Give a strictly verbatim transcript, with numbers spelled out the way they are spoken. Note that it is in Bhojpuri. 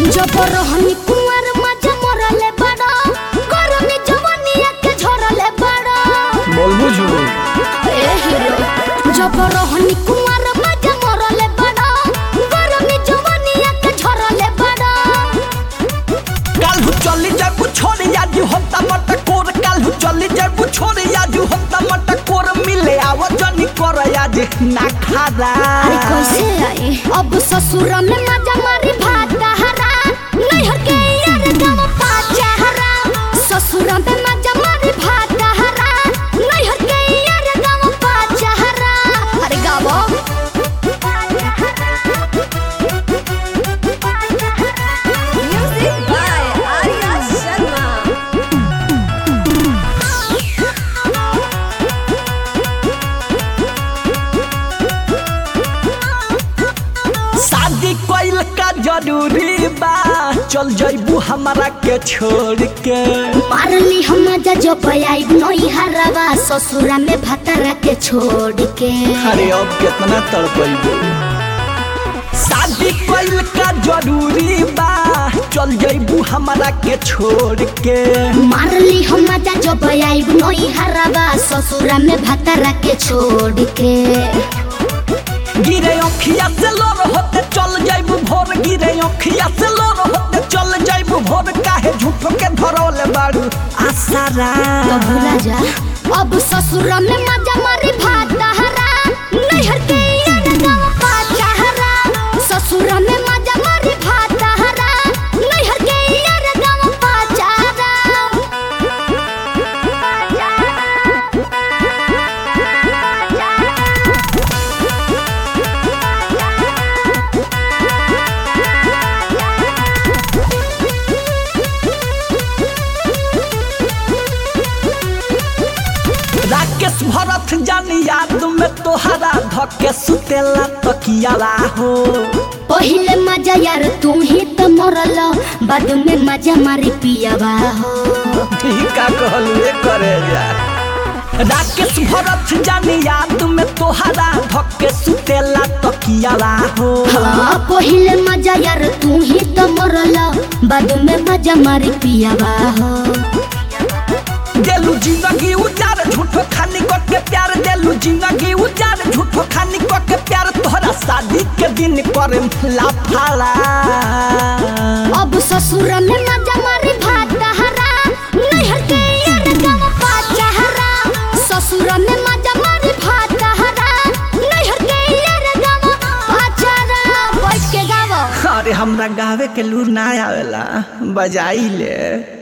जब रहनी कुंवर मजा मोरले बड़ा गरमी जवानिया के झरले बड़ा बोल बुझू ए हीरो जब रहनी कुंवर मजा मोरले बड़ा गरमी जवानिया के झरले बड़ा काल हु चली जाए बु छोड़ या जू होता मट कोर काल हु चली जाए बु छोड़ या जू होता मट कोर मिले आव जनी कर या जे ना खादा अरे कैसे आई अब ससुर में मजा मारी भात हरा नैहर के यार गम पाचा हरा ससुर में मजा मारी भात हरा नैहर के यार गम पाचा हरा अरे गावो Music by Arya Sharma. शादी कोइल का जरूरी बा चल जाइबू हमरा के छोड़ के मारली हम मजा जो पयाई नई हरावा ससुरा में भतरा के छोड़ के अरे अब कितना तड़पइबू शादी कोइल का जरूरी बा चल जाइबू हमरा के छोड़ के मारली हम मजा जो पयाई नई हरावा ससुरा में भतरा के छोड़ के गिरे अखिया से लोर होते चल जाइबू भोर गिरे अखिया से लोर होते चल जाइबू भोर काहे झूठो के धरोले बाड़ू आसरा तो भूला जा अब ससुरा में मजा मारी भात हरा नैहर के यार गम पाचा हरा ससुरा में मजा मारी भात हरा नैहर के यार गम पाचा राकेश भरत जानी याद में तोहरा धके सुतेला तकियाला हो पहिले मजा यार तू ही तो मरल बाद में मजा मारी पियावा हो ठीक का कहलुए करे जा राकेश भरत जानी याद में तोहरा धके सुतेला तकियाला हो हाँ पहिले मजा यार तू ही तो मरल बाद में मजा मारी पियावा हो देलू जिंदगी उजार झूठो खानी को के प्यार देलू जिंदगी उजार झूठो खानी को के प्यार तोहरा शादी के दिन करे लाफाला अब ससुर में मजा मारी भात हरा नैहर के यार गम पाचा हरा ससुर में मजा मारी भात हरा नैहर के यार गम पाचा हरा बैठ के गावो अरे हमरा गावे के लूर ना आवेला बजाई ले।